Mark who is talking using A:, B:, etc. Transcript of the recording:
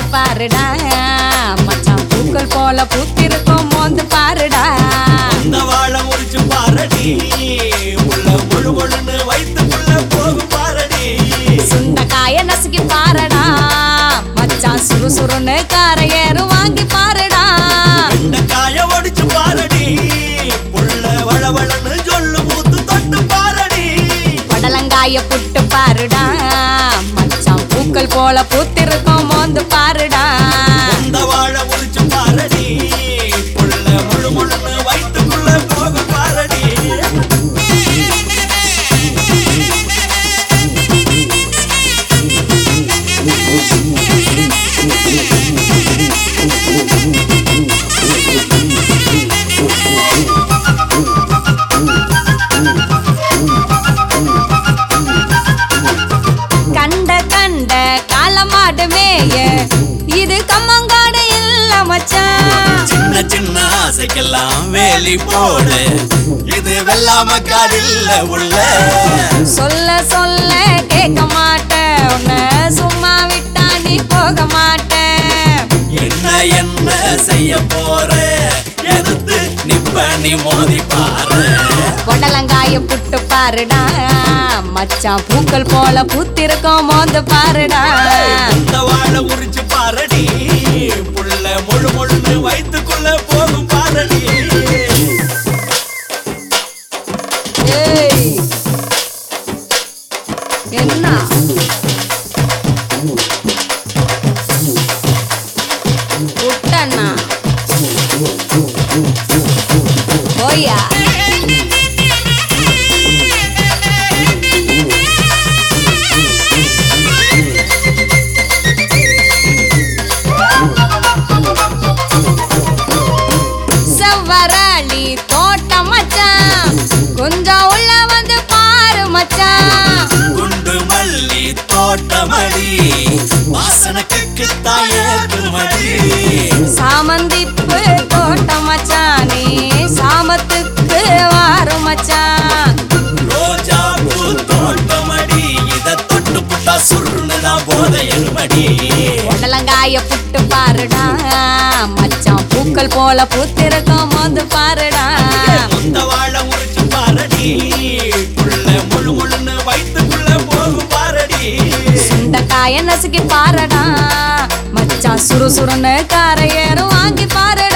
A: பாருடா மச்சான் பூக்கள் போல பூத்திருக்கும் மோந்து பாருடா
B: இந்த வாழை முறிச்சு பாரடி உள்ள முழு முழுன்னு வைத்துக்குள்ள போகும் பாரடி
A: சுண்டக்காய நசுக்கி பாருடா மச்சான் சுறுசுறுன்னு காரை ஏறும் வாங்கி பாருடா
B: இந்த காய ஒடிச்சு பாரடி உள்ள வளவளன்னு சொல்லு மூத்து தொட்டு பாரடி
A: படலங்காய புட்டு பாருடா மச்சான் பூக்கள் போல பூத்திருக்கும் மோந்து பாருடா
B: இந்த வாழை முறிச்சு பாரடி உள்ள முழு முழுன்னு வைத்துக்குள்ள போகும் பாரடி
A: கண்ட கண்ட காலமாடு மேய இது கம்மங்காடு இல்ல மச்சான்
B: சின்ன சின்ன ஆசைக்கெல்லாம் வேலி போடு இது வெள்ளாம காடில்ல உள்ள
A: சொல்ல சொல்ல கேட்க மாட்டேன் உன்னை சும்மா விட்டா நீ போக மாட்டேன்
B: என்ன என்ன செய்ய போற எதிர்த்து நிப்ப நீ மோதி பாரு
A: பொடலங்காய புட்டு பாருடா மச்சான் பூக்கள் போல பூத்திருக்கோம் மோந்து பாருடா
B: இந்த வாழை உரிச்சு பாரடி புள்ள முழு முழுன்னு வைத்துக்குள்ள போகும் பாரடி
A: ஏய், என்ன புட்டண்ணா போயா செவ்வரளி தோட்டம் மச்சான் கொஞ்சம் உள்ள வந்து பாரு மச்சான்
B: குண்டு மல்லி தோட்டமடி வாசனக்கு தாயது மடி
A: சாமந்திப்பு தோட்டம் மச்சான் நீ சாமத்துக்கு வாரு மச்சான்
B: ரோஜா பூ தோட்டமடி இத தொட்டு புட்டா சுருணுதான் போதையல் மடி
A: உடலங்காய புட்டு பாருடா மச்சான் பூக்கள் போல பூத்திருக்கும் மோந்து பாருடா
B: இந்த வாழை முறிச்சு பாரடி புள்ள முழு முழுன்னு வைத்துக்குள்ள போகும் பாரடி
A: சுண்டக்காய நசுக்கி பாருடா மச்சான் சுறுசுறுன்னு காரை ஏறும் வாங்கி பாருடா